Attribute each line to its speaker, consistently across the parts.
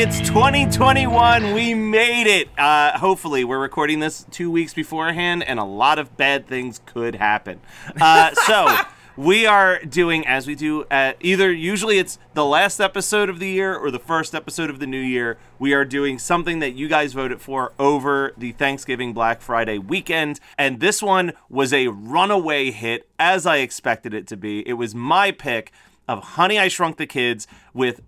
Speaker 1: It's 2021. We made it. Hopefully, we're recording this 2 weeks beforehand, and a lot of bad things could happen. So we are doing, as we do at usually it's the last episode of the year or the first episode of the new year. We are doing something that you guys voted for over the Thanksgiving Black Friday weekend. And this one was a runaway hit, as I expected it to be. It was my pick of Honey, I Shrunk the Kids with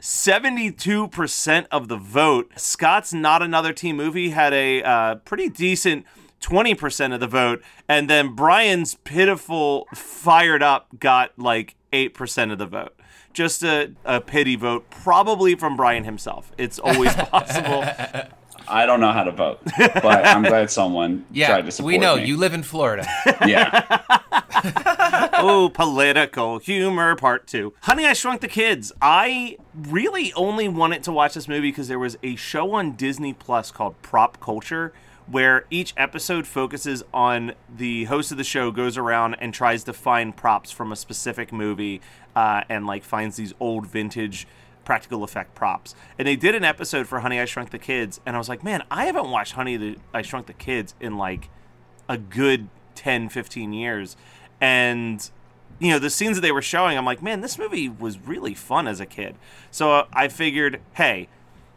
Speaker 1: 72% of the vote. Scott's Not Another Teen Movie had a pretty decent 20% of the vote. And then Brian's pitiful Fired Up got like 8% of the vote. Just a pity vote, probably from Brian himself. It's always possible.
Speaker 2: I don't know how to vote, but I'm glad someone tried to support me.
Speaker 3: We know. You live in Florida.
Speaker 2: Yeah.
Speaker 1: Oh, political humor part 2. Honey, I Shrunk the Kids. I really only wanted to watch this movie because there was a show on Disney Plus called Prop Culture, where each episode focuses on the host of the show goes around and tries to find props from a specific movie and like finds these old vintage practical effect props. And they did an episode for Honey, I Shrunk the Kids, and I was like, man, I haven't watched Honey, I Shrunk the Kids in like a good 10, 15 years. And, you know, the scenes that they were showing, I'm like, man, this movie was really fun as a kid. So I figured, hey,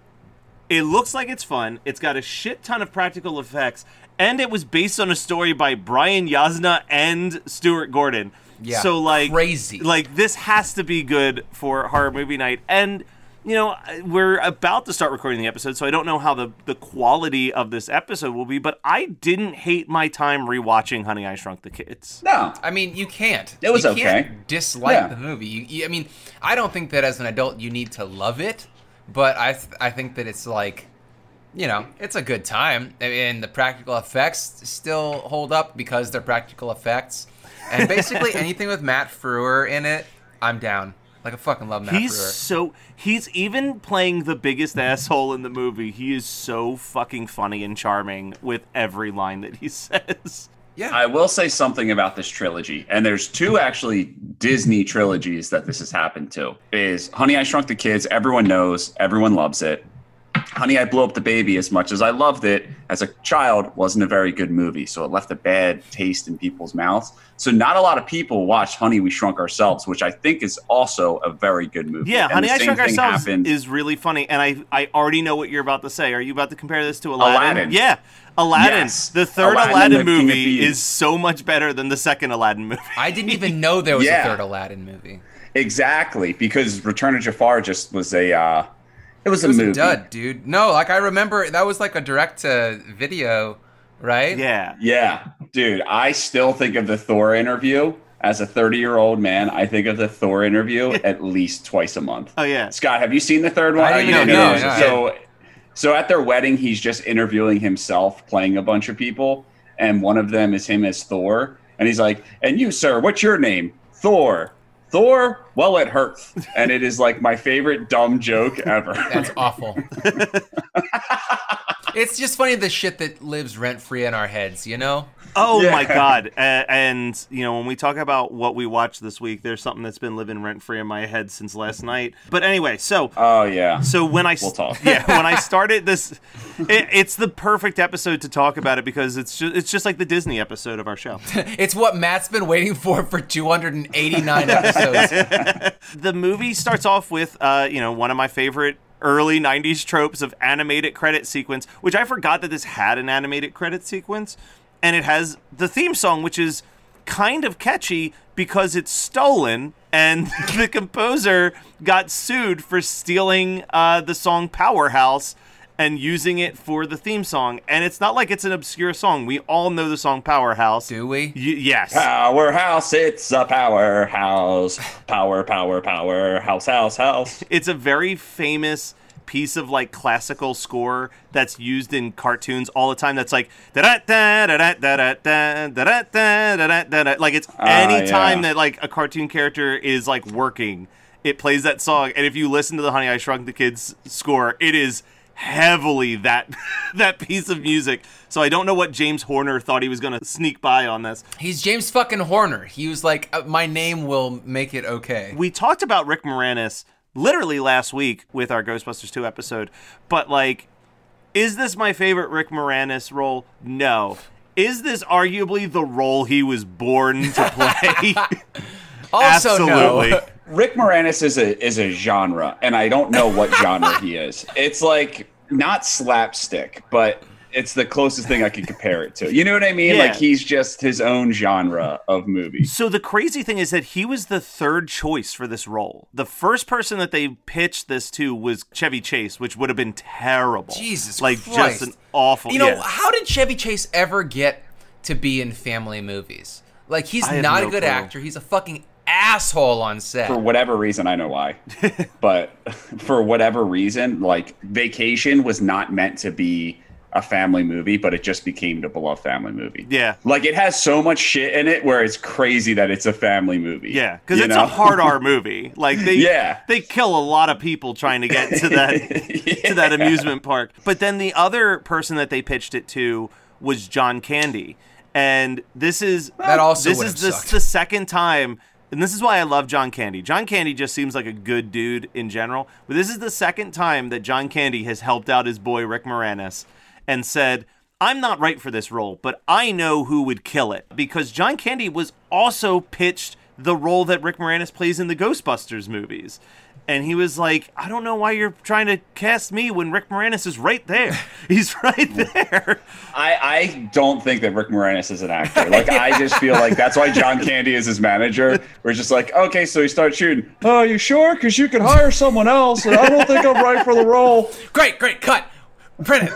Speaker 1: it looks like it's fun. It's got a shit ton of practical effects, and it was based on a story by Brian Yasna and Stuart Gordon.
Speaker 3: Yeah,
Speaker 1: so like
Speaker 3: crazy.
Speaker 1: Like this has to be good for horror movie night. And you know, we're about to start recording the episode, so I don't know how the quality of this episode will be, but I didn't hate my time rewatching Honey, I Shrunk the Kids.
Speaker 2: No.
Speaker 3: I mean, you can't.
Speaker 2: It was
Speaker 3: you
Speaker 2: okay.
Speaker 3: Can't dislike the movie. I mean, I don't think that as an adult you need to love it, but I think that it's like, you know, it's a good time. And the practical effects still hold up because they're practical effects. And basically anything with Matt Frewer in it, I'm down. Like, I fucking love Matt Frewer.
Speaker 1: He's even playing the biggest asshole in the movie. He is so fucking funny and charming with every line that he says.
Speaker 3: Yeah.
Speaker 2: I will say something about this trilogy, and there's two actually Disney trilogies that this has happened to. Is Honey, I Shrunk the Kids, everyone knows, everyone loves it. Honey, I Blew Up the Baby, as much as I loved it as a child, wasn't a very good movie, so it left a bad taste in people's mouths. So not a lot of people watched Honey, We Shrunk Ourselves, which I think is also a very good movie.
Speaker 1: Yeah,
Speaker 2: and
Speaker 1: Honey, I Shrunk Ourselves is really funny, and I already know what you're about to say. Are you about to compare this to Aladdin? Yeah, Aladdin.
Speaker 2: Yes.
Speaker 1: The third Aladdin movie is so much better than the second Aladdin movie.
Speaker 3: I didn't even know there was a third Aladdin movie.
Speaker 2: Exactly, because Return of Jafar just was a... It was a movie.
Speaker 3: A dud, dude. No, like I remember that was like a direct-to-video, right?
Speaker 1: Yeah.
Speaker 2: Yeah. Dude, I still think of the Thor interview. As a 30-year-old man, I think of the Thor interview at least twice a month.
Speaker 1: Oh, yeah.
Speaker 2: Scott, have you seen the third one?
Speaker 3: I didn't know.
Speaker 2: So at their wedding, he's just interviewing himself, playing a bunch of people, and one of them is him as Thor. And he's like, and you, sir, what's your name? Thor. Thor? Well, it hurts. And it is like my favorite dumb joke ever.
Speaker 3: That's awful. It's just funny the shit that lives rent-free in our heads, you know?
Speaker 1: Oh, my God. And, you know, when we talk about what we watched this week, there's something that's been living rent-free in my head since last night. But anyway, so...
Speaker 2: Oh, yeah.
Speaker 1: So when
Speaker 2: we'll talk.
Speaker 1: Yeah, when I started this, it's the perfect episode to talk about it because it's just like the Disney episode of our show.
Speaker 3: It's what Matt's been waiting for 289 episodes.
Speaker 1: The movie starts off with, you know, one of my favorite early 90s tropes of animated credit sequence, which I forgot that this had an animated credit sequence. And it has the theme song, which is kind of catchy because it's stolen, and the composer got sued for stealing the song Powerhouse and using it for the theme song. And it's not like it's an obscure song. We all know the song Powerhouse.
Speaker 3: Do we?
Speaker 1: Yes.
Speaker 2: Powerhouse, it's a powerhouse. Powerhouse, house.
Speaker 1: It's a very famous piece of like classical score that's used in cartoons all the time. That's like da da da da da da da da da da. Like it's any time that like a cartoon character is like working, it plays that song. And if you listen to the Honey, I Shrunk the Kids score, it is heavily that piece of music. So I don't know what James Horner thought he was going to sneak by on this.
Speaker 3: He's James fucking Horner. He was like, my name will make it okay.
Speaker 1: We talked about Rick Moranis literally last week with our Ghostbusters 2 episode. But, like, is this my favorite Rick Moranis role? No. Is this arguably the role he was born to play?
Speaker 3: Also,
Speaker 1: Absolutely.
Speaker 3: no.
Speaker 2: Rick Moranis is a genre, and I don't know what genre he is. It's like not slapstick, but it's the closest thing I can compare it to. You know what I mean?
Speaker 1: Yeah.
Speaker 2: Like he's just his own genre of movie.
Speaker 1: So the crazy thing is that he was the third choice for this role. The first person that they pitched this to was Chevy Chase, which would have been terrible.
Speaker 3: Jesus
Speaker 1: like
Speaker 3: Christ.
Speaker 1: just an awful.
Speaker 3: You know,
Speaker 1: yeah.
Speaker 3: how did Chevy Chase ever get to be in family movies? Like, he's
Speaker 1: I have
Speaker 3: not
Speaker 1: no
Speaker 3: a good
Speaker 1: clue.
Speaker 3: actor. He's a fucking asshole on set.
Speaker 2: For whatever reason, I know why, but for whatever reason, like Vacation was not meant to be a family movie, but it just became the beloved family movie.
Speaker 1: Yeah.
Speaker 2: Like it has so much shit in it where it's crazy that it's a family movie.
Speaker 1: Yeah, because
Speaker 2: you
Speaker 1: it's
Speaker 2: know?
Speaker 1: a hard R movie. Like they kill a lot of people trying to get to that to that amusement park. But then the other person that they pitched it to was John Candy, and this is
Speaker 3: That also
Speaker 1: this
Speaker 3: would
Speaker 1: is
Speaker 3: have sucked.
Speaker 1: the second time. And this is why I love John Candy. John Candy just seems like a good dude in general. But this is the second time that John Candy has helped out his boy Rick Moranis and said, I'm not right for this role, but I know who would kill it. Because John Candy was also pitched the role that Rick Moranis plays in the Ghostbusters movies. And he was like, I don't know why you're trying to cast me when Rick Moranis is right there. He's right there.
Speaker 2: I don't think that Rick Moranis is an actor. Like I just feel like that's why John Candy is his manager. We're just like, okay, so he starts shooting. Oh, you sure? Because you could hire someone else, and I don't think I'm right for the role.
Speaker 3: Great, cut. Print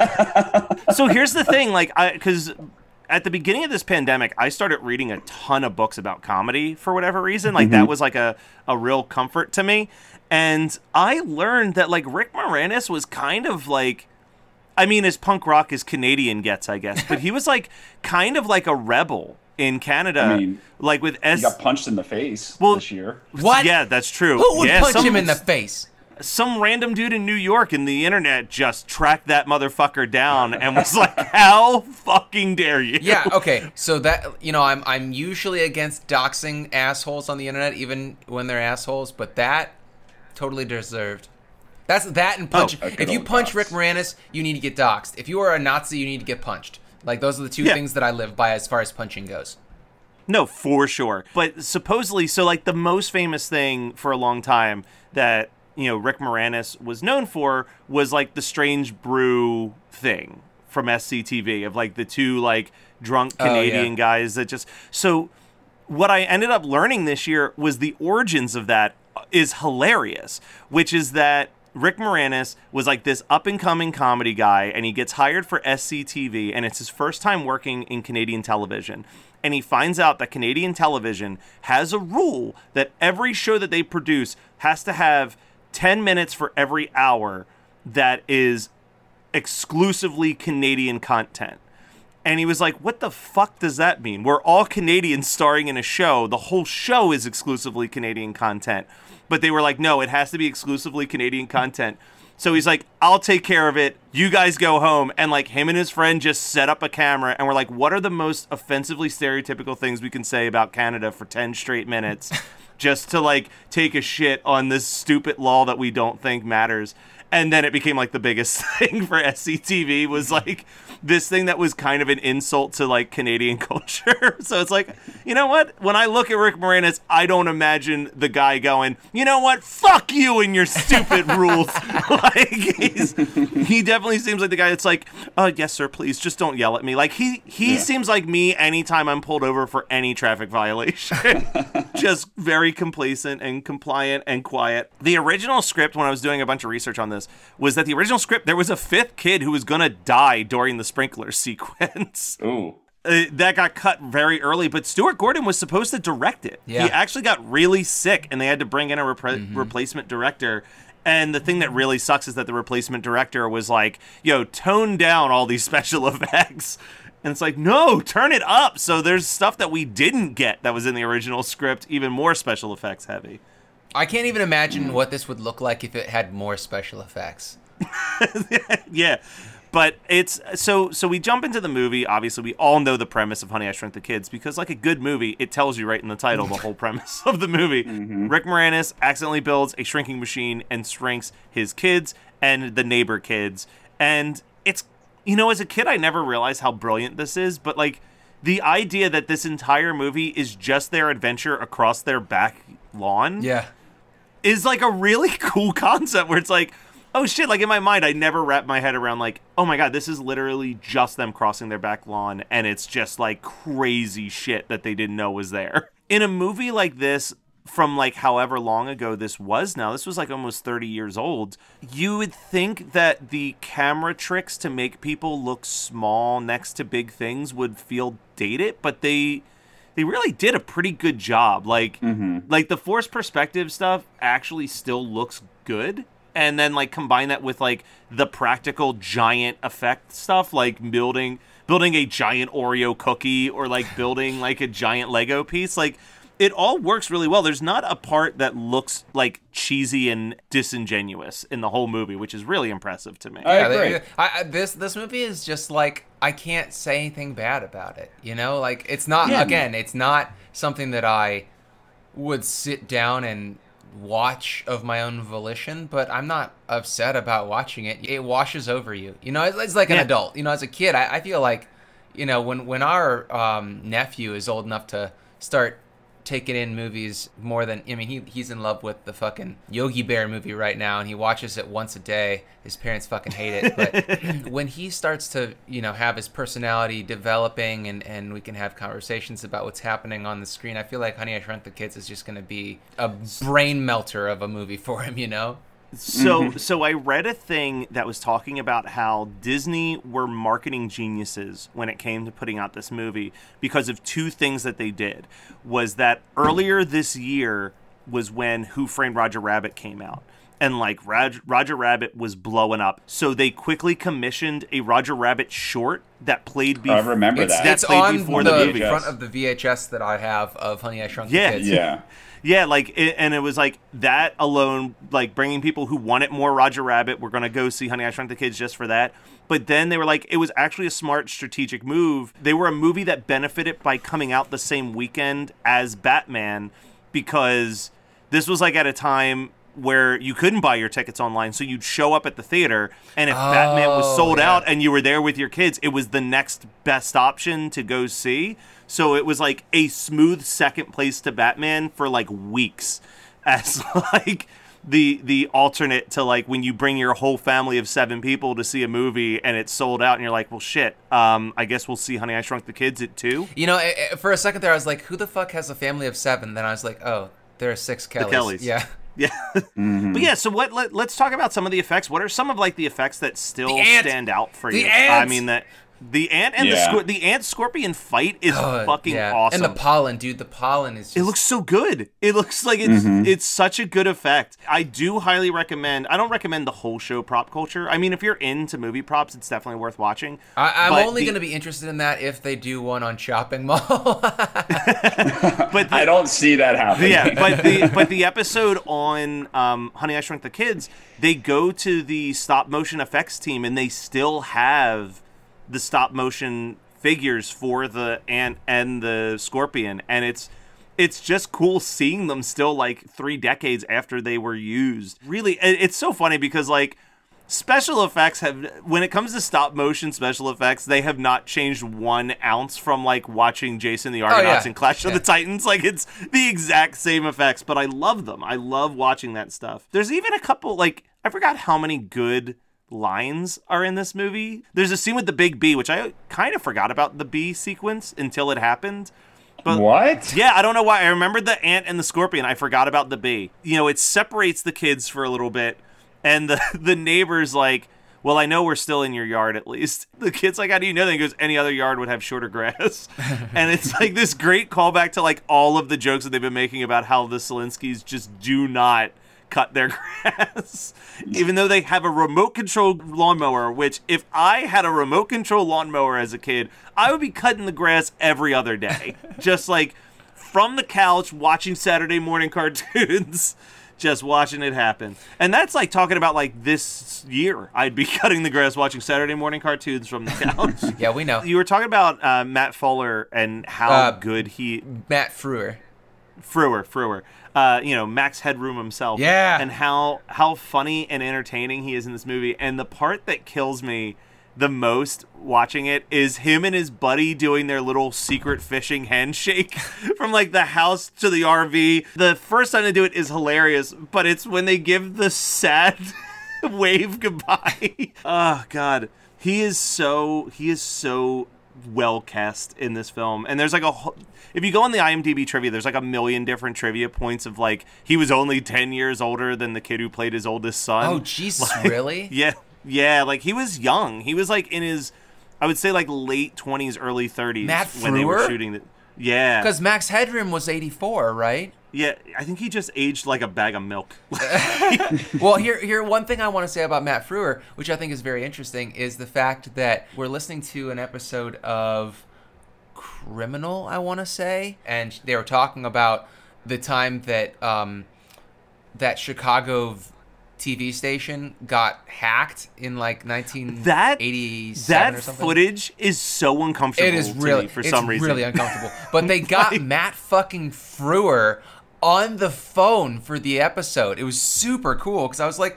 Speaker 3: it.
Speaker 1: So here's the thing, like, because at the beginning of this pandemic, I started reading a ton of books about comedy for whatever reason. Like, that was like a real comfort to me. And I learned that, like, Rick Moranis was kind of like, I mean, as punk rock as Canadian gets, I guess, but he was like kind of like a rebel in Canada.
Speaker 2: I mean,
Speaker 1: like with
Speaker 2: He got punched in the face this year.
Speaker 3: What?
Speaker 1: Yeah, that's true.
Speaker 3: Who would
Speaker 1: yeah,
Speaker 3: punch him in the face?
Speaker 1: Some random dude in New York and the internet just tracked that motherfucker down and was like, how fucking dare you?
Speaker 3: Yeah, okay. So that, you know, I'm usually against doxing assholes on the internet, even when they're assholes, but that totally deserved. That's that and punch. If you punch Rick Moranis, you need to get doxed. If you are a Nazi, you need to get punched. Like, those are the two things that I live by as far as punching goes.
Speaker 1: No, for sure. But supposedly, so like the most famous thing for a long time that, you know, Rick Moranis was known for was like the Strange Brew thing from SCTV of like the two like drunk Canadian guys that just. So what I ended up learning this year was the origins of that is hilarious, which is that Rick Moranis was like this up-and-coming comedy guy, and he gets hired for SCTV, and it's his first time working in Canadian television. And he finds out that Canadian television has a rule that every show that they produce has to have 10 minutes for every hour that is exclusively Canadian content. And he was like, what the fuck does that mean? We're all Canadians starring in a show. The whole show is exclusively Canadian content. But they were like, no, it has to be exclusively Canadian content. So he's like, I'll take care of it. You guys go home. And like him and his friend just set up a camera and we're like, what are the most offensively stereotypical things we can say about Canada for 10 straight minutes just to like take a shit on this stupid law that we don't think matters? And then it became like the biggest thing for SCTV was like this thing that was kind of an insult to like Canadian culture. So it's like, you know what? When I look at Rick Moranis, I don't imagine the guy going, you know what? Fuck you and your stupid rules. Like he definitely seems like the guy that's like, yes, sir, please just don't yell at me. Like he seems like me anytime I'm pulled over for any traffic violation. Just very complacent and compliant and quiet. The original script, when I was doing a bunch of research on this, was that the original script, there was a fifth kid who was going to die during the sprinkler sequence.
Speaker 2: Ooh.
Speaker 1: That got cut very early, but Stuart Gordon was supposed to direct it.
Speaker 3: Yeah.
Speaker 1: He actually got really sick, and they had to bring in a replacement director. And the thing that really sucks is that the replacement director was like, yo, tone down all these special effects. And it's like, no, turn it up. So there's stuff that we didn't get that was in the original script, even more special effects heavy.
Speaker 3: I can't even imagine what this would look like if it had more special effects.
Speaker 1: Yeah. But it's so we jump into the movie. Obviously, we all know the premise of Honey, I Shrunk the Kids because, like a good movie, it tells you right in the title the whole premise of the movie. Rick Moranis accidentally builds a shrinking machine and shrinks his kids and the neighbor kids. And it's, as a kid, I never realized how brilliant this is. But, like, the idea that this entire movie is just their adventure across their back lawn is, like, a really cool concept where it's like, oh shit, like in my mind, I never wrapped my head around like, oh my God, this is literally just them crossing their back lawn and it's just like crazy shit that they didn't know was there. In a movie like this, from like however long ago this was now, this was like almost 30 years old, you would think that the camera tricks to make people look small next to big things would feel dated, but they really did a pretty good job. Like, like the forced perspective stuff actually still looks good. And then, like, combine that with, like, the practical giant effect stuff, like building a giant Oreo cookie or, like, building, like, a giant Lego piece. Like, it all works really well. There's not a part that looks, like, cheesy and disingenuous in the whole movie, which is really impressive to me.
Speaker 2: I agree.
Speaker 3: This movie is just, like, I can't say anything bad about it, Like, it's not, again, it's not something that I would sit down and watch of my own volition, but I'm not upset about watching it. It washes over you. It's like an adult. As a kid, I feel like, when our nephew is old enough to start taking in movies more than, he's in love with the fucking Yogi Bear movie right now, and he watches it once a day. His parents fucking hate it. But when he starts to, have his personality developing and we can have conversations about what's happening on the screen, I feel like Honey, I Shrunk the Kids is just going to be a brain melter of a movie for him,
Speaker 1: So I read a thing that was talking about how Disney were marketing geniuses when it came to putting out this movie because of two things that they did. Was that earlier this year was when Who Framed Roger Rabbit came out. And, like, Roger Rabbit was blowing up. So they quickly commissioned a Roger Rabbit short that played before.
Speaker 2: I remember that.
Speaker 3: It's on the front of the VHS that I have of Honey, I Shrunk the Kids.
Speaker 2: Yeah.
Speaker 1: Yeah, like, and it was like that alone, like bringing people who wanted more Roger Rabbit, we're going to go see Honey, I Shrunk the Kids just for that. But then they were like, it was actually a smart strategic move. They were a movie that benefited by coming out the same weekend as Batman because this was like at a time where you couldn't buy your tickets online, so you'd show up at the theater, and if Batman was sold out and you were there with your kids, it was the next best option to go see. So it was like a smooth second place to Batman for like weeks as like the alternate to like when you bring your whole family of 7 people to see a movie and it's sold out and you're like, well, shit, I guess we'll see Honey, I Shrunk the Kids at 2.
Speaker 3: For a second there, I was like, who the fuck has a family of 7? Then I was like, oh, there are 6 Kellys.
Speaker 1: The Kellys.
Speaker 3: Yeah.
Speaker 1: Yeah. But yeah, so let's talk about some of the effects. What are some of like the effects that still stand out for you?
Speaker 3: Ants!
Speaker 1: I mean the ant and the ant scorpion fight is fucking awesome.
Speaker 3: And the pollen, dude, the pollen is just...
Speaker 1: It looks so good. It looks like it's such a good effect. I do highly recommend. I don't recommend the whole show Prop Culture. I mean, if you're into movie props, it's definitely worth watching.
Speaker 3: I'm only going to be interested in that if they do one on Shopping Mall.
Speaker 2: But I don't see that happening.
Speaker 1: Yeah, but the episode on Honey, I Shrunk the Kids, they go to the stop motion effects team and they still have the stop motion figures for the ant and the scorpion, and it's just cool seeing them still like 3 decades after they were used. Really, it's so funny because like special effects when it comes to stop motion special effects, they have not changed 1 ounce from like watching Jason the Argonauts and Clash of the Titans. Like it's the exact same effects, but I love them. I love watching that stuff. There's even a couple, like, I forgot how many good lines are in this movie. There's a scene with the big bee, which I kind of forgot about the bee sequence until it happened. But
Speaker 2: what?
Speaker 1: Yeah, I don't know why. I remembered the ant and the scorpion. I forgot about the bee. It separates the kids for a little bit, and the neighbor's like, well, I know we're still in your yard at least. The kid's like, how do you know that? He goes, any other yard would have shorter grass. And it's like this great callback to like all of the jokes that they've been making about how the Selinskys just do not cut their grass, even though they have a remote control lawnmower, which if I had a remote control lawnmower as a kid, I would be cutting the grass every other day. Just like from the couch watching Saturday morning cartoons, just watching it happen. And that's like talking about like this year. I'd be cutting the grass watching Saturday morning cartoons from the couch.
Speaker 3: Yeah, we know.
Speaker 1: You were talking about Matt Fuller and how good
Speaker 3: Matt Frewer.
Speaker 1: Frewer. Max Headroom himself.
Speaker 3: Yeah.
Speaker 1: And how funny and entertaining he is in this movie. And the part that kills me the most watching it is him and his buddy doing their little secret fishing handshake from like the house to the RV. The first time they do it is hilarious, but it's when they give the sad wave goodbye. Oh God. He is so well cast in this film. And there's like if you go on the IMDb trivia, there's like a million different trivia points of like he was only 10 years older than the kid who played his oldest son.
Speaker 3: Oh Jesus,
Speaker 1: like,
Speaker 3: really?
Speaker 1: Yeah, like he was young. He was like in his, I would say like late 20s, early 30s.
Speaker 3: Matt
Speaker 1: when they were
Speaker 3: Frewer?
Speaker 1: shooting the. Yeah.
Speaker 3: Because Max Headroom was 84, right?
Speaker 1: Yeah, I think he just aged like a bag of milk.
Speaker 3: Well, here one thing I want to say about Matt Frewer, which I think is very interesting, is the fact that we're listening to an episode of Criminal, I want to say, and they were talking about the time that that Chicago TV station got hacked in like 1987 or something.
Speaker 1: That footage is so uncomfortable
Speaker 3: It is really,
Speaker 1: to me for some reason.
Speaker 3: It's really uncomfortable. But they got Matt fucking Frewer on the phone for the episode. It was super cool because I was like,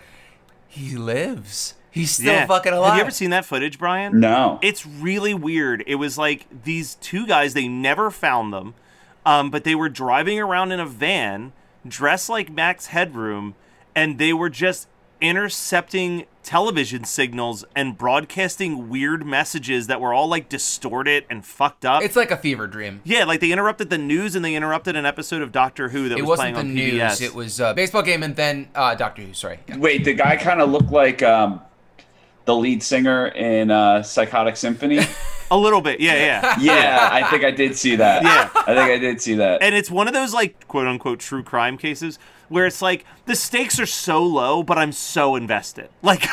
Speaker 3: he lives. He's still fucking alive.
Speaker 1: Have you ever seen that footage, Brian?
Speaker 2: No.
Speaker 1: It's really weird. It was like these two guys, they never found them, but they were driving around in a van dressed like Max Headroom, and they were just intercepting television signals and broadcasting weird messages that were all like distorted and fucked up.
Speaker 3: It's like a fever dream.
Speaker 1: Yeah, like they interrupted the news and they interrupted an episode of Doctor Who that was playing on PBS.
Speaker 3: It wasn't the news. It was baseball game and then Doctor Who. Sorry. Yeah.
Speaker 2: Wait, the guy kind of looked like the lead singer in Psychotic Symphony.
Speaker 1: A little bit, yeah.
Speaker 2: Yeah, I think I did see that.
Speaker 1: Yeah.
Speaker 2: I think I did see that.
Speaker 1: And it's one of those like quote unquote true crime cases where it's like the stakes are so low, but I'm so invested. Like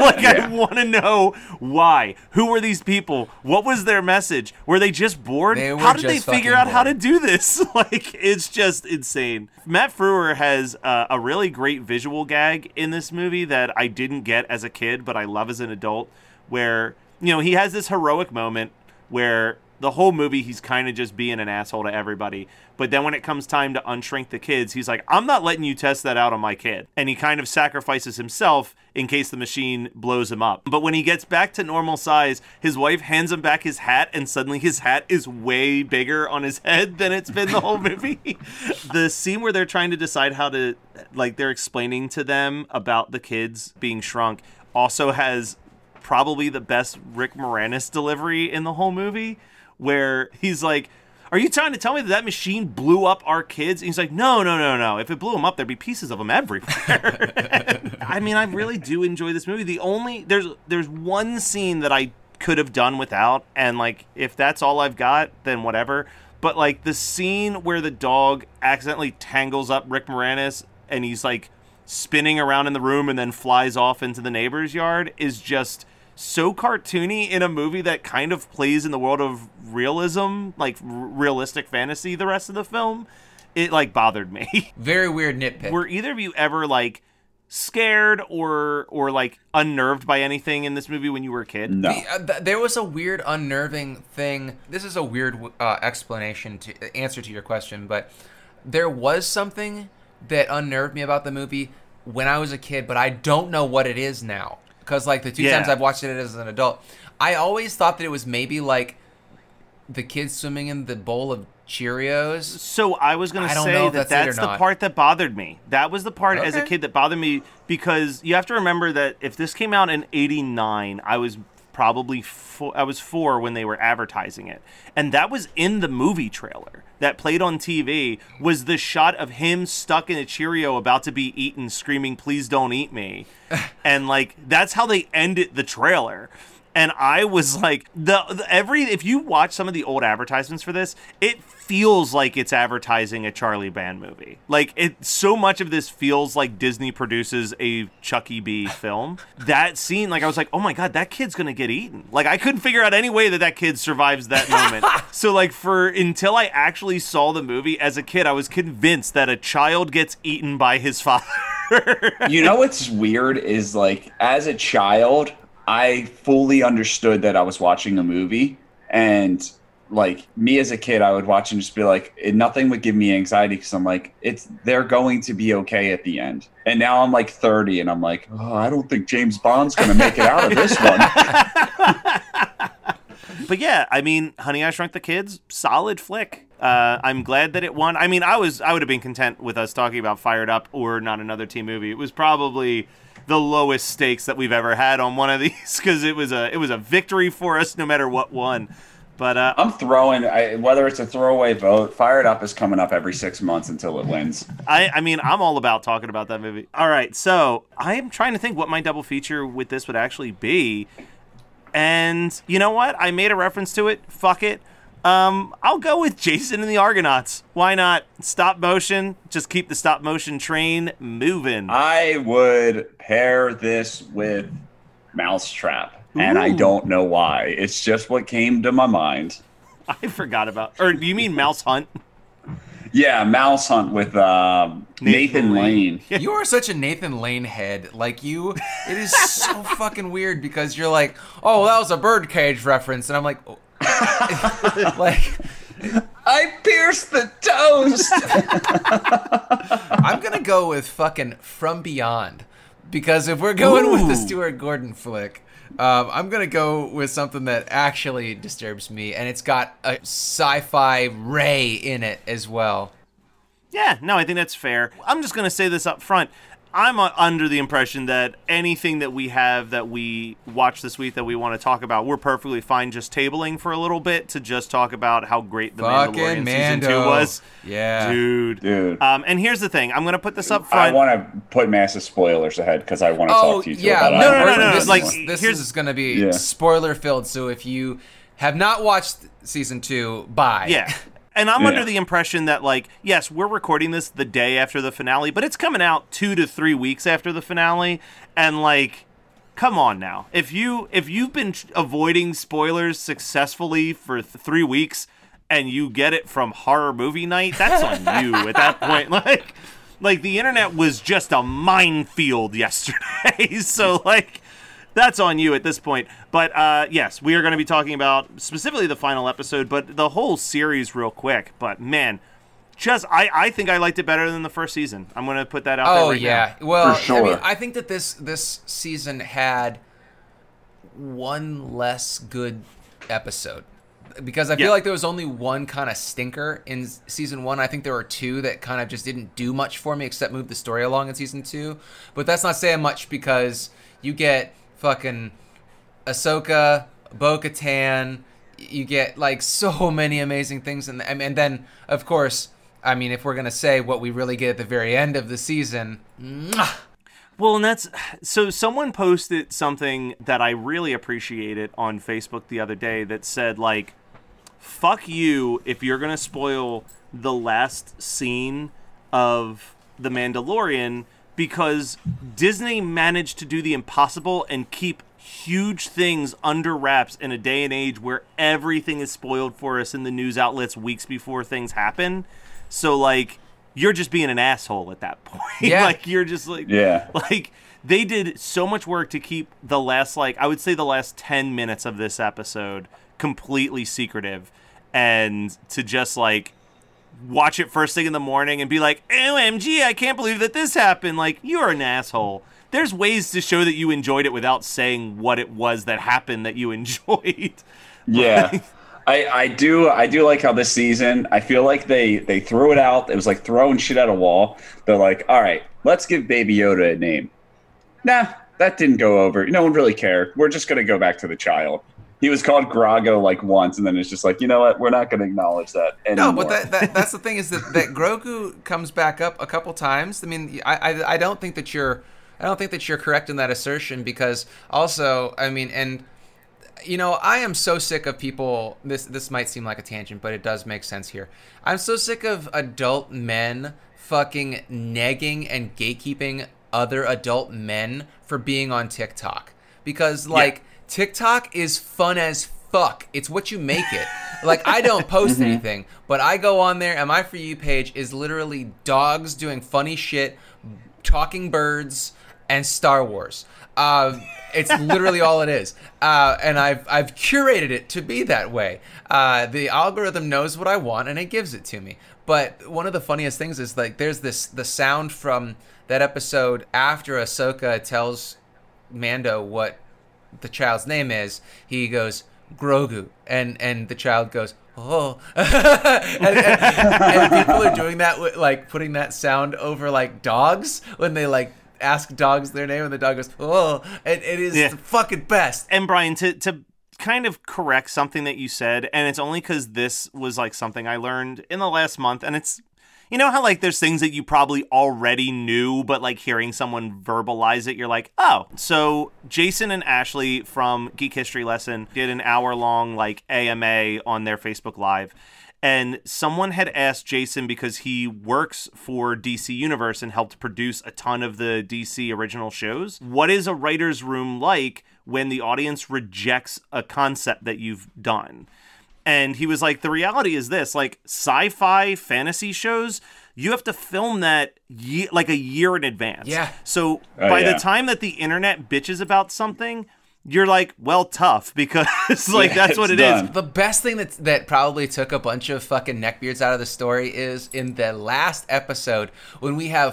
Speaker 1: I want to know why. Who were these people? What was their message? Were they just bored? How did they figure out how to do this? Like it's just insane. Matt Frewer has a really great visual gag in this movie that I didn't get as a kid, but I love as an adult, where he has this heroic moment where the whole movie he's kind of just being an asshole to everybody. But then when it comes time to unshrink the kids, he's like, I'm not letting you test that out on my kid. And he kind of sacrifices himself in case the machine blows him up. But when he gets back to normal size, his wife hands him back his hat, and suddenly his hat is way bigger on his head than it's been the whole movie. The scene where they're trying to decide how to, like, they're explaining to them about the kids being shrunk also has probably the best Rick Moranis delivery in the whole movie, where he's like, are you trying to tell me that machine blew up our kids? And he's like, no. If it blew them up, there'd be pieces of them everywhere. I mean, I really do enjoy this movie. There's one scene that I could have done without, and like, if that's all I've got, then whatever. But like the scene where the dog accidentally tangles up Rick Moranis and he's like spinning around in the room and then flies off into the neighbor's yard is just so cartoony in a movie that kind of plays in the world of realism, like realistic fantasy the rest of the film. It like bothered me.
Speaker 3: Very weird nitpick.
Speaker 1: Were either of you ever like scared or like unnerved by anything in this movie when you were a kid?
Speaker 2: No.
Speaker 3: There was a weird unnerving thing. This is a weird answer to your question, but there was something that unnerved me about the movie when I was a kid, but I don't know what it is now. Because, like, the two times I've watched it as an adult, I always thought that it was maybe, like, the kids swimming in the bowl of Cheerios.
Speaker 1: So I was going to say that's the part that bothered me. That was the part as a kid that bothered me, because you have to remember that if this came out in 89, I was probably I was 4 when they were advertising it. And that was in the movie trailer that played on TV, was the shot of him stuck in a Cheerio about to be eaten, screaming, "Please don't eat me." And like, that's how they ended the trailer. And I was like, if you watch some of the old advertisements for this, it feels like it's advertising a Charlie Band movie. Like, so much of this feels like Disney produces a Chucky B film. That scene, like, I was like, oh my God, that kid's gonna get eaten. Like, I couldn't figure out any way that kid survives that moment. So, like, until I actually saw the movie as a kid, I was convinced that a child gets eaten by his father.
Speaker 2: You know what's weird is, like, as a child, I fully understood that I was watching a movie, and like me as a kid, I would watch and just be like, nothing would give me anxiety because I'm like, they're going to be okay at the end. And now I'm like 30 and I'm like, oh, I don't think James Bond's going to make it out of this one.
Speaker 1: But yeah, I mean, Honey, I Shrunk the Kids, solid flick. I'm glad that it won. I mean, I would have been content with us talking about Fired Up or Not Another Teen Movie. It was probably the lowest stakes that we've ever had on one of these because it was a victory for us no matter what won. But
Speaker 2: I'm throwing, whether it's a throwaway vote, Fired Up is coming up every 6 months until it wins.
Speaker 1: I mean, I'm all about talking about that movie. All right, so I'm trying to think what my double feature with this would actually be. And you know what? I made a reference to it. Fuck it. I'll go with Jason and the Argonauts. Why not? Stop motion. Just keep the stop motion train moving.
Speaker 2: I would pair this with Mousetrap. And I don't know why. It's just what came to my mind.
Speaker 1: I forgot about... Or do you mean Mouse Hunt?
Speaker 2: Yeah, Mouse Hunt with Nathan Lane.
Speaker 3: You are such a Nathan Lane head. Like, it is so fucking weird because you're like, oh, that was a Birdcage reference. And I'm like... Oh. Like...
Speaker 2: I pierced the toast!
Speaker 3: I'm going to go with fucking From Beyond. Because if we're going with the Stuart Gordon flick... I'm going to go with something that actually disturbs me, and it's got a sci-fi ray in it as well.
Speaker 1: Yeah, no, I think that's fair. I'm just going to say this up front. I'm under the impression that anything that we have that we watch this week that we want to talk about, we're perfectly fine just tabling for a little bit to just talk about how great The Mandalorian Season 2 was.
Speaker 3: Yeah.
Speaker 1: Dude. And here's the thing. I'm going to put this up front.
Speaker 2: I want to put massive spoilers ahead because I want to talk to you too about
Speaker 1: No.
Speaker 3: This is going to be spoiler-filled, so if you have not watched Season 2, bye.
Speaker 1: Yeah. And I'm under the impression that, like, yes, we're recording this the day after the finale, but it's coming out 2 to 3 weeks after the finale. And, like, come on now. If you've been avoiding spoilers successfully for 3 weeks and you get it from Horror Movie Night, that's on you at that point. Like the internet was just a minefield yesterday. So, like... That's on you at this point. But yes, we are going to be talking about specifically the final episode, but the whole series real quick. But man, I think I liked it better than the first season. I'm going to put that out there right now.
Speaker 3: Well,
Speaker 2: for sure.
Speaker 3: I mean, I think that this season had one less good episode. Because I feel like there was only one kind of stinker in season 1. I think there were 2 that kind of just didn't do much for me except move the story along in season 2. But that's not saying much because you get fucking Ahsoka, Bo-Katan, you get like so many amazing things, and then of course, I mean, if we're gonna say what we really get at the very end of the season,
Speaker 1: well, and that's so. Someone posted something that I really appreciated on Facebook the other day that said, like, "Fuck you if you're gonna spoil the last scene of The Mandalorian." Because Disney managed to do the impossible and keep huge things under wraps in a day and age where everything is spoiled for us in the news outlets weeks before things happen. So, like, you're just being an asshole at that point.
Speaker 3: Yeah.
Speaker 1: Like, you're just like...
Speaker 2: Yeah.
Speaker 1: Like, they did so much work to keep the last, like, I would say the last 10 minutes of this episode completely secretive. And to just, like... watch it first thing in the morning and be like, OMG, I can't believe that this happened. Like, you're an asshole. There's ways to show that you enjoyed it without saying what it was that happened that you enjoyed.
Speaker 2: Yeah. I do like how this season, I feel like they threw it out. It was like throwing shit at a wall. They're like, all right, let's give Baby Yoda a name. Nah, that didn't go over. No one really cared. We're just going to go back to the child. He was called Grago like once, and then it's just like, you know what? We're not going to acknowledge that anymore.
Speaker 3: No, but that's the thing is that Grogu comes back up a couple times. I mean, I don't think that you're correct in that assertion because also, I mean, and I am so sick of people. This might seem like a tangent, but it does make sense here. I'm so sick of adult men fucking negging and gatekeeping other adult men for being on TikTok. Because, like, TikTok is fun as fuck. It's what you make it. Like, I don't post anything, but I go on there and my For You page is literally dogs doing funny shit, talking birds, and Star Wars. It's literally all it is. And I've curated it to be that way. The algorithm knows what I want and it gives it to me. But one of the funniest things is, like, there's the sound from that episode after Ahsoka tells Mando what the child's name is. He goes, Grogu. And the child goes, oh. and people are doing that with, like, putting that sound over, like, dogs when they, like, ask dogs their name and the dog goes, oh. It is the fucking best.
Speaker 1: And Brian, to kind of correct something that you said, and it's only because this was, like, something I learned in the last month, and it's, you know how, like, there's things that you probably already knew, but, like, hearing someone verbalize it, you're like, oh. So Jason and Ashley from Geek History Lesson did an hour-long, like, AMA on their Facebook Live. And someone had asked Jason, because he works for DC Universe and helped produce a ton of the DC original shows, what is a writer's room like when the audience rejects a concept that you've done? And he was like, the reality is this, like, sci-fi fantasy shows, you have to film that like a year in advance.
Speaker 3: Yeah.
Speaker 1: So by the time that the internet bitches about something, you're like, well, tough, because like that's what it is.
Speaker 3: The best thing that probably took a bunch of fucking neckbeards out of the story is in the last episode when we have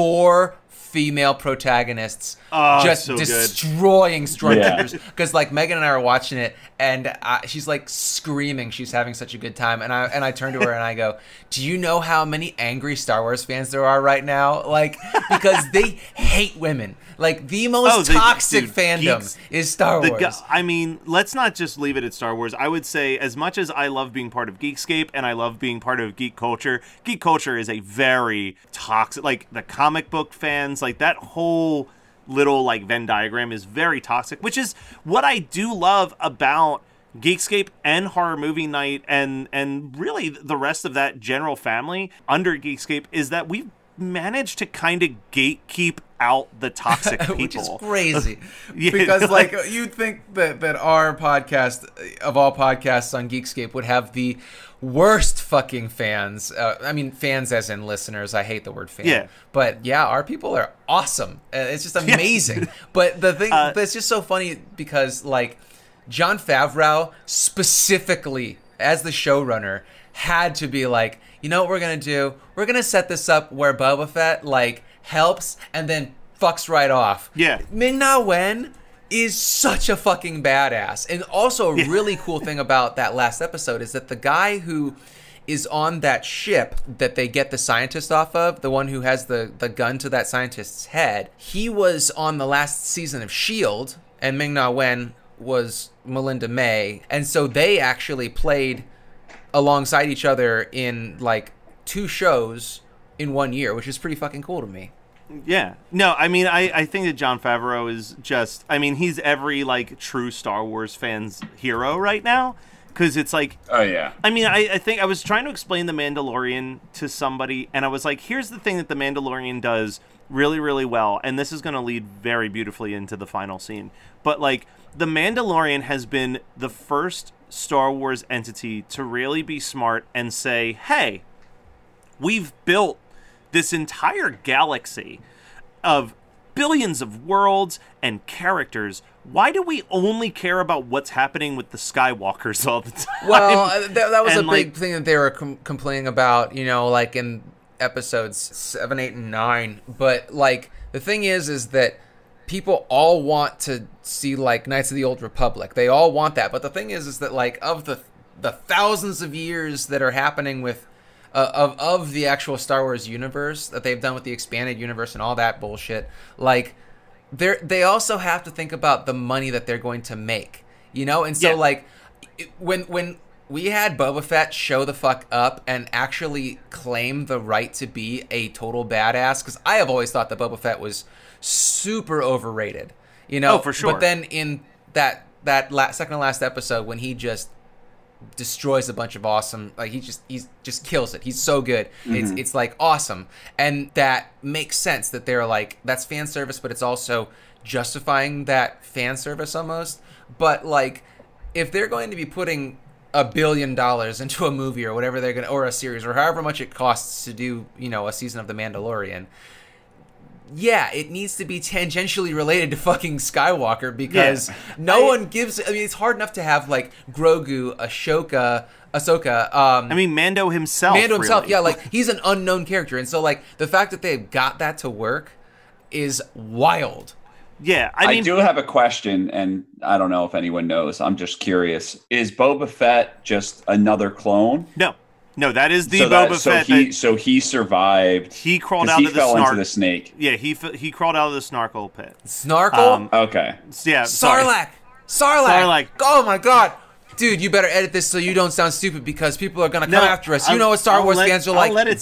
Speaker 3: 4 female protagonists just
Speaker 1: so
Speaker 3: destroying stormtroopers. Because like Megan and I were watching it, and she's like screaming, she's having such a good time, and I turn to her and I go, "Do you know how many angry Star Wars fans there are right now? Like, because they hate women. Like, the most toxic fandom is Star Wars."
Speaker 1: I mean, let's not just leave it at Star Wars. I would say, as much as I love being part of Geekscape and I love being part of geek culture is a very toxic, like, the comic book fans, like, that whole little, like, Venn diagram is very toxic, which is what I do love about Geekscape and Horror Movie Night and really the rest of that general family under Geekscape, is that we've managed to kind of gatekeep out the toxic people.
Speaker 3: Which is crazy. Because, like, you'd think that our podcast, of all podcasts on Geekscape, would have the worst fucking fans. I mean, fans as in listeners. I hate the word fan.
Speaker 1: Yeah.
Speaker 3: But, yeah, our people are awesome. It's just amazing. But the thing that's just so funny, because, like, Jon Favreau, specifically, as the showrunner, had to be like, you know what we're going to do? We're going to set this up where Boba Fett, like, helps and then fucks right off.
Speaker 1: Yeah.
Speaker 3: Ming-Na Wen is such a fucking badass. And also a really cool thing about that last episode is that the guy who is on that ship that they get the scientist off of, the one who has the gun to that scientist's head, he was on the last season of S.H.I.E.L.D., and Ming-Na Wen was Melinda May. And so they actually played alongside each other in, like, 2 shows in 1 year, which is pretty fucking cool to me.
Speaker 1: Yeah. No, I mean, I think that Jon Favreau is just, I mean, he's every, like, true Star Wars fan's hero right now, because it's like,
Speaker 2: oh, yeah.
Speaker 1: I mean, I think I was trying to explain The Mandalorian to somebody, and I was like, here's the thing that The Mandalorian does really, really well, and this is going to lead very beautifully into the final scene, but, like, The Mandalorian has been the first Star Wars entity to really be smart and say, hey, we've built this entire galaxy of billions of worlds and characters. Why do we only care about what's happening with the Skywalkers all the time?
Speaker 3: Well, that was a big thing that they were complaining about, you know, like in episodes 7, 8, and 9. But, like, the thing is that people all want to see, like, Knights of the Old Republic. They all want that. But the thing is that, like, of the thousands of years that are happening with of the actual Star Wars universe that they've done with the expanded universe and all that bullshit, like, they also have to think about the money that they're going to make, you know? And so, like, when we had Boba Fett show the fuck up and actually claim the right to be a total badass, because I have always thought that Boba Fett was super overrated, you know?
Speaker 1: Oh, for sure.
Speaker 3: But then in that second to last episode when he just destroys a bunch of awesome, like he just kills it. He's so good. It's like awesome, and that makes sense that they're like, that's fan service, but it's also justifying that fan service almost. But like, if they're going to be putting $1 billion into a movie or whatever they're gonna, or a series, or however much it costs to do, a season of The Mandalorian, yeah, it needs to be tangentially related to fucking Skywalker, because no one gives. I mean, it's hard enough to have like Grogu, Ahsoka.
Speaker 1: I mean, Mando himself. Really.
Speaker 3: Yeah, like he's an unknown character, and so like the fact that they've got that to work is wild.
Speaker 1: Yeah, I mean,
Speaker 2: I do have a question, and I don't know if anyone knows. I'm just curious: is Boba Fett just another clone?
Speaker 1: No, that is the Boba Fett.
Speaker 2: So he survived.
Speaker 1: He crawled out of the
Speaker 2: fell into the snake.
Speaker 1: Yeah, he crawled out of the Snarkle pit.
Speaker 3: Snarkle?
Speaker 2: Okay.
Speaker 1: Yeah.
Speaker 3: Sarlacc. Oh my god. Dude, you better edit this so you don't sound stupid, because people are going to come after us. You know what Star Wars fans are like.
Speaker 1: I'll let it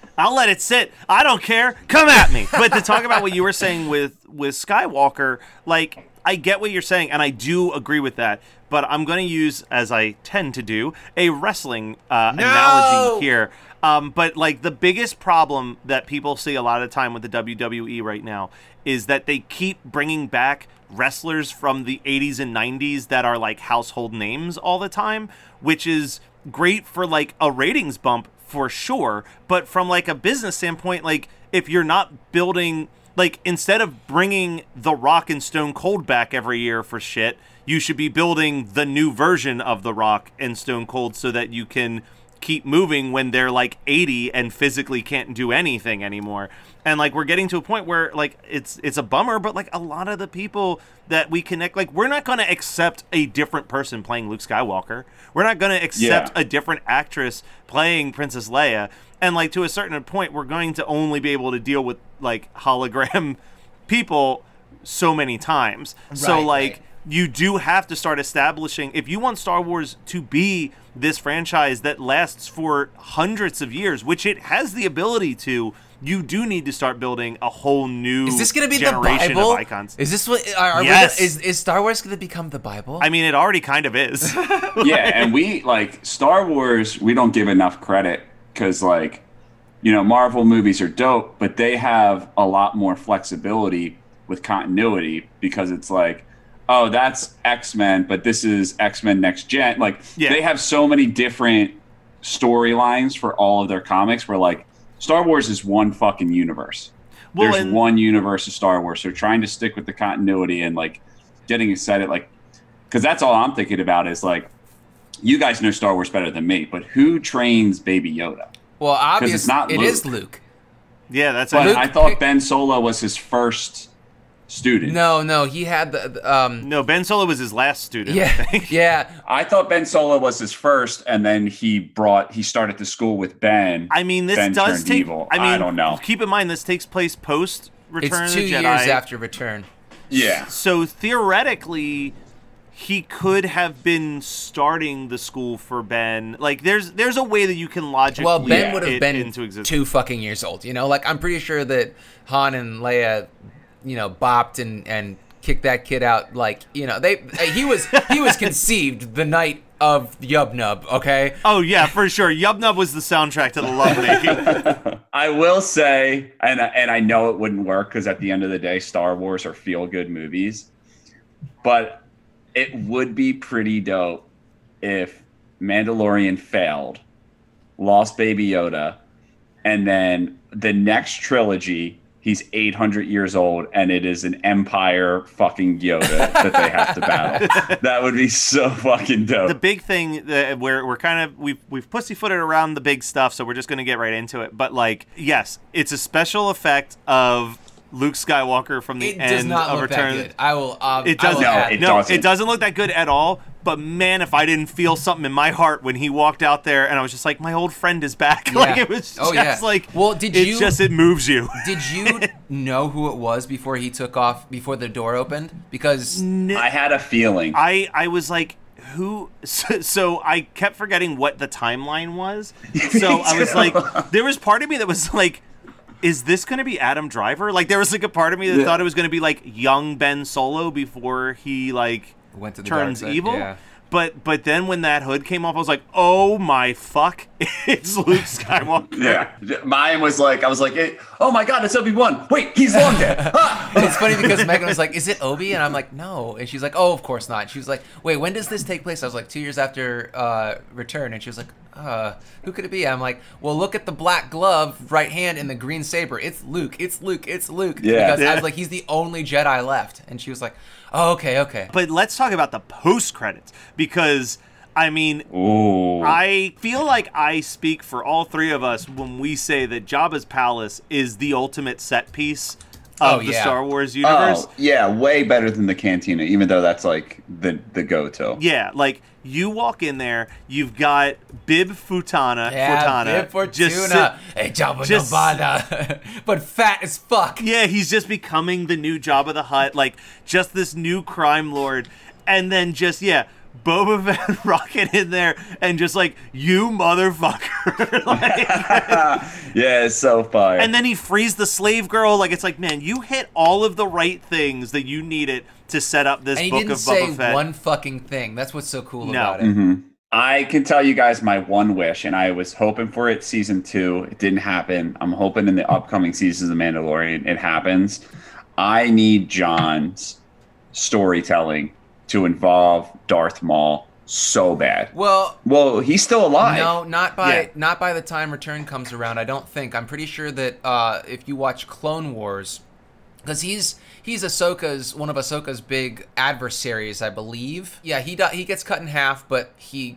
Speaker 1: sit. I don't care. Come at me. But to talk about what you were saying with Skywalker, like, I get what you're saying, and I do agree with that. But I'm going to use, as I tend to do, a wrestling analogy here. But like, the biggest problem that people see a lot of the time with the WWE right now is that they keep bringing back wrestlers from the 80s and 90s that are like household names all the time, which is great for like a ratings bump for sure. But from like a business standpoint, like, if you're not building, like, instead of bringing The Rock and Stone Cold back every year for shit, you should be building the new version of The Rock and Stone Cold so that you can keep moving when they're like 80 and physically can't do anything anymore. And like, we're getting to a point where like it's a bummer, but like a lot of the people that we connect, like, we're not going to accept a different person playing Luke Skywalker. We're not going to accept a different actress playing Princess Leia. And like, to a certain point, we're going to only be able to deal with like hologram people so many times. So like, you do have to start establishing, if you want Star Wars to be this franchise that lasts for hundreds of years, which it has the ability to, you do need to start building a whole new
Speaker 3: Is this going to be
Speaker 1: generation
Speaker 3: the Bible?
Speaker 1: Of icons.
Speaker 3: Is this what?
Speaker 1: Yes.
Speaker 3: Is Star Wars going to become the Bible?
Speaker 1: I mean, it already kind of is.
Speaker 2: Yeah, and we, like, Star Wars, we don't give enough credit because, like, Marvel movies are dope, but they have a lot more flexibility with continuity, because it's like, oh, that's X-Men, but this is X-Men Next Gen. Like, they have so many different storylines for all of their comics where, like, Star Wars is one fucking universe. There's one universe of Star Wars. So trying to stick with the continuity and, like, getting excited, like, because that's all I'm thinking about is, like, you guys know Star Wars better than me, but who trains Baby Yoda?
Speaker 3: Well, obviously,
Speaker 2: it's not
Speaker 3: it
Speaker 2: Luke.
Speaker 3: is Luke.
Speaker 1: Yeah, that's
Speaker 2: But
Speaker 1: Luke.
Speaker 2: I thought Ben Solo was his first student.
Speaker 3: No, he had the
Speaker 1: No, Ben Solo was his last student.
Speaker 3: Yeah,
Speaker 1: I think.
Speaker 3: yeah.
Speaker 2: I thought Ben Solo was his first, and then he started the school with Ben.
Speaker 1: I mean, this
Speaker 2: Ben
Speaker 1: does
Speaker 2: turned
Speaker 1: take.
Speaker 2: evil.
Speaker 1: I mean,
Speaker 2: I don't know.
Speaker 1: Keep in mind, this takes place post Return
Speaker 3: It's
Speaker 1: of
Speaker 3: 2
Speaker 1: the Jedi.
Speaker 3: years after Return.
Speaker 2: Yeah.
Speaker 1: So theoretically, he could have been starting the school for Ben. Like, there's a way that you can logically
Speaker 3: Well, Ben would have
Speaker 1: it
Speaker 3: been
Speaker 1: into existence.
Speaker 3: 2 fucking years old. Like, I'm pretty sure that Han and Leia, bopped and kicked that kid out. Like, he was conceived the night of Yub Nub. Okay.
Speaker 1: Oh yeah, for sure. Yub Nub was the soundtrack to the lovemaking.
Speaker 2: I will say, and I know it wouldn't work because at the end of the day, Star Wars are feel-good movies, but it would be pretty dope if Mandalorian failed, lost Baby Yoda, and then the next trilogy, he's 800 years old, and it is an Empire fucking Yoda that they have to battle. That would be so fucking dope.
Speaker 1: The big thing that we're kind of we've pussyfooted around the big stuff, so we're just going to get right into it. But like, yes, it's a special effect of Luke Skywalker from the
Speaker 3: It does
Speaker 1: end
Speaker 3: not
Speaker 1: of
Speaker 3: look
Speaker 1: Return.
Speaker 3: that good. I will.
Speaker 1: It doesn't.
Speaker 2: it doesn't.
Speaker 1: It doesn't look that good at all. But man, if I didn't feel something in my heart when he walked out there, and I was just like, my old friend is back.
Speaker 3: Yeah.
Speaker 1: Like, it was just like,
Speaker 3: well,
Speaker 1: it moves you.
Speaker 3: Did you know who it was before he took off, before the door opened? Because
Speaker 2: I had a feeling.
Speaker 1: I was like, who? So I kept forgetting what the timeline was. So I was like, there was part of me that was like, is this going to be Adam Driver? Like, there was like a part of me that thought it was going to be like young Ben Solo before he like
Speaker 3: Went to the
Speaker 1: turns
Speaker 3: dark side,
Speaker 1: evil.
Speaker 3: yeah.
Speaker 1: But then when that hood came off, I was like, oh my fuck, it's Luke Skywalker.
Speaker 2: Yeah, mine was like, I was like, oh my god, it's Obi-Wan. Wait, he's long dead. Ah!
Speaker 3: It's funny because Megan was like, is it Obi? And I'm like, no. And she's like, oh, of course not. She was like, wait, when does this take place? I was like, 2 years after Return. And she was like, who could it be? I'm like, well, look at the black glove, right hand, and the green saber. It's Luke. It's Luke. It's Luke.
Speaker 2: Yeah.
Speaker 3: Because I was like, he's the only Jedi left. And she was like, oh, okay.
Speaker 1: But let's talk about the post credits, because I mean,
Speaker 2: Ooh.
Speaker 1: I feel like I speak for all three of us when we say that Jabba's palace is the ultimate set piece of the Star Wars universe.
Speaker 2: Oh, yeah, way better than the cantina, even though that's like the go-to.
Speaker 1: Yeah, like you walk in there, you've got Bib Fortuna,
Speaker 3: Bib Fortuna. Hey, Jabba no bother. But fat as fuck.
Speaker 1: Yeah, he's just becoming the new Jabba the Hutt, like just this new crime lord, and then just Boba Fett rocking in there and just like, you motherfucker. Like,
Speaker 2: yeah, it's so fire.
Speaker 1: and then he frees the slave girl. Like, it's like, man, you hit all of the right things that you needed to set up this
Speaker 3: and he
Speaker 1: book
Speaker 3: didn't
Speaker 1: of
Speaker 3: say
Speaker 1: Boba Fett.
Speaker 3: one fucking thing. That's what's so cool
Speaker 1: No.
Speaker 3: about it.
Speaker 2: Mm-hmm. I can tell you guys my one wish, and I was hoping for it season 2. It didn't happen. I'm hoping in the upcoming seasons of The Mandalorian it happens. I need John's storytelling to involve Darth Maul so bad.
Speaker 3: Well,
Speaker 2: he's still alive.
Speaker 3: no, not by the time Return comes around. I don't think. I'm pretty sure that if you watch Clone Wars, because he's one of Ahsoka's big adversaries, I believe. Yeah, he gets cut in half, but he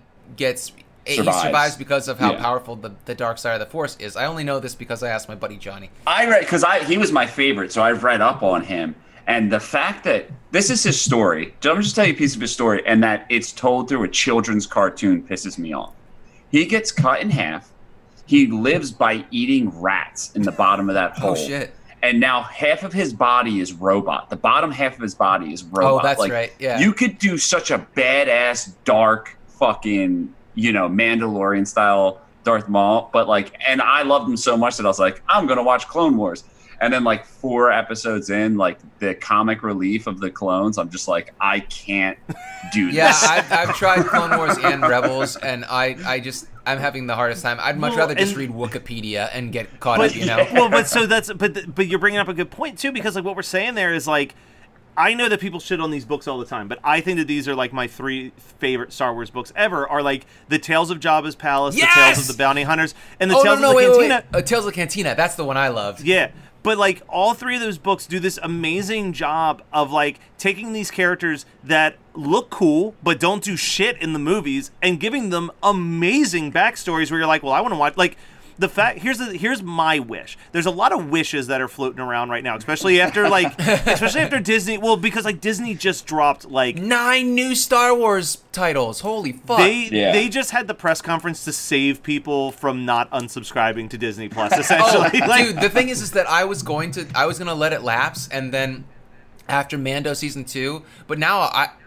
Speaker 3: survives because of how powerful the dark side of the Force is. I only know this because I asked my buddy Johnny.
Speaker 2: I read because he was my favorite, so I've read up on him. And the fact that this is his story, I'm just tell you a piece of his story, and that it's told through a children's cartoon pisses me off. He gets cut in half. He lives by eating rats in the bottom of that hole.
Speaker 3: Oh, shit.
Speaker 2: And now half of his body is robot. The bottom half of his body is robot.
Speaker 3: Oh, that's right, yeah.
Speaker 2: You could do such a badass, dark, fucking, Mandalorian style Darth Maul. But and I loved him so much that I was like, I'm going to watch Clone Wars. And then 4 episodes in, the comic relief of the clones, I'm just like, I can't do this.
Speaker 3: Yeah, I've tried Clone Wars and Rebels, and I'm having the hardest time. I'd much rather just read Wikipedia and get caught up,
Speaker 1: Well, but you're bringing up a good point too, because what we're saying there is I know that people shit on these books all the time, but I think that these are my 3 favorite Star Wars books ever. Are the Tales of Jabba's Palace,
Speaker 3: Yes!
Speaker 1: the Tales of the Bounty Hunters, and the Tales of the Cantina.
Speaker 3: Tales of the Cantina. That's the one I loved.
Speaker 1: Yeah. But all 3 of those books do this amazing job of taking these characters that look cool but don't do shit in the movies and giving them amazing backstories where you're like, well, I want to watch. The fact here's my wish. There's a lot of wishes that are floating around right now, especially after Disney. Well, because Disney just dropped
Speaker 3: 9 new Star Wars titles. Holy fuck!
Speaker 1: They just had the press conference to save people from not unsubscribing to Disney Plus. Essentially,
Speaker 3: dude. The thing is that I was gonna let it lapse, and then after Mando season 2, but now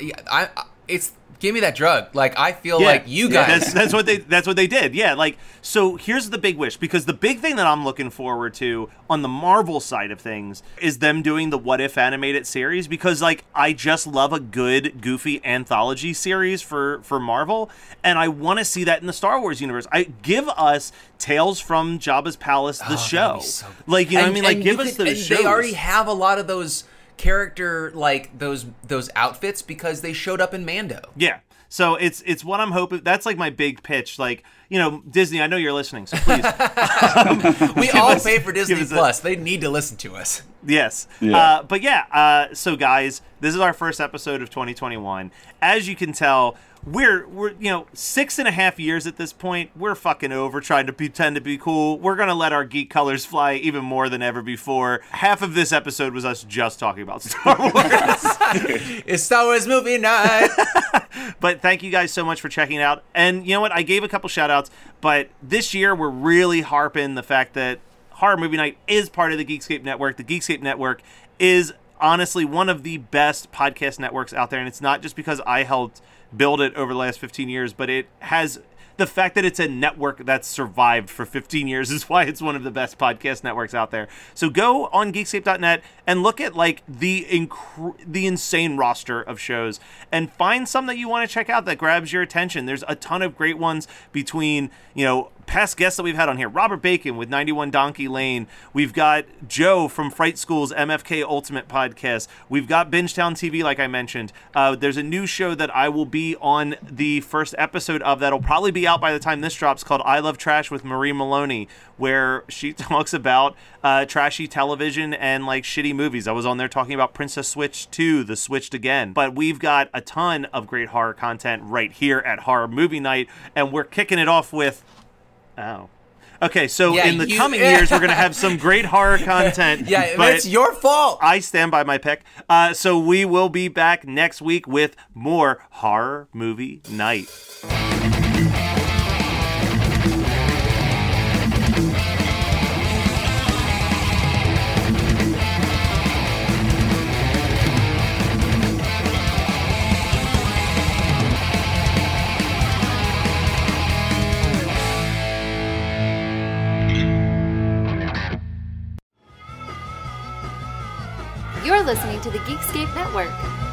Speaker 3: I it's. Give me that drug. I feel like you guys.
Speaker 1: That's what they did. Yeah. So here's the big wish, because the big thing that I'm looking forward to on the Marvel side of things is them doing the What If animated series, because I just love a good goofy anthology series for Marvel, and I want to see that in the Star Wars universe. Give us Tales from Jabba's Palace, the show.
Speaker 3: So
Speaker 1: what I mean? Give us those shows.
Speaker 3: They already have a lot of those character those outfits because they showed up in Mando.
Speaker 1: Yeah. So it's what I'm hoping. That's my big pitch. Disney, I know you're listening, so please.
Speaker 3: We all pay for Disney Plus. They need to listen to us.
Speaker 1: Yes.
Speaker 2: Yeah.
Speaker 1: So guys, this is our first episode of 2021. As you can tell, we're 6.5 years at this point. We're fucking over trying to pretend to be cool. We're gonna let our geek colors fly even more than ever before. Half of this episode was us just talking about Star Wars.
Speaker 3: It's Star Wars movie night.
Speaker 1: But thank you guys so much for checking it out. And you know what? I gave a couple shout outs, but this year we're really harping the fact that Horror Movie Night is part of the Geekscape Network. The Geekscape Network is honestly one of the best podcast networks out there, and it's not just because I helped build it over the last 15 years, but it has the fact that it's a network that's survived for 15 years is why it's one of the best podcast networks out there. So go on Geekscape.net and look at like the insane roster of shows and find some that you want to check out that grabs your attention. There's a ton of great ones between, past guests that we've had on here. Robert Bacon with 91 Donkey Lane. We've got Joe from Fright School's MFK Ultimate Podcast. We've got Bingetown TV, like I mentioned. There's a new show that I will be on the first episode of that'll probably be out by the time this drops called I Love Trash with Marie Maloney, where she talks about trashy television and like shitty movies. I was on there talking about Princess Switch 2, The Switched Again. But we've got a ton of great horror content right here at Horror Movie Night, and we're kicking it off with... Oh. Okay, so in the coming years, we're going to have some great horror content.
Speaker 3: Yeah, but it's your fault.
Speaker 1: I stand by my pick. So we will be back next week with more Horror Movie Night.
Speaker 4: You're listening to the Geekscape Network.